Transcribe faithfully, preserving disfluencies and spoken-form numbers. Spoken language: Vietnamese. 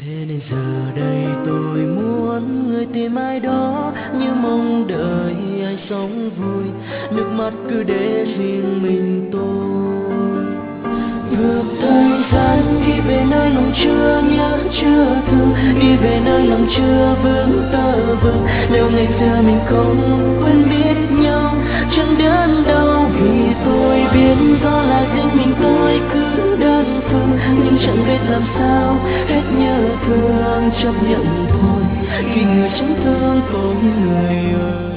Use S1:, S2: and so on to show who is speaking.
S1: Thế nên giờ đây tôi muốn người tìm ai đó, như mong đợi ai sống vui, nước mắt cứ để riêng mình tôi. Ngược thời gian đi về nơi lòng chưa nhớ chưa thương, đi về nơi lòng chưa vững tơ vương. Nếu ngày xưa mình không quen biết nhau, chẳng đớn đau vì tôi biết do là riêng mình tôi cứ đơn phương, nhưng chẳng biết làm sao hết nhớ thương chấp nhận thôi, khi người chẳng thương tôi người ơi.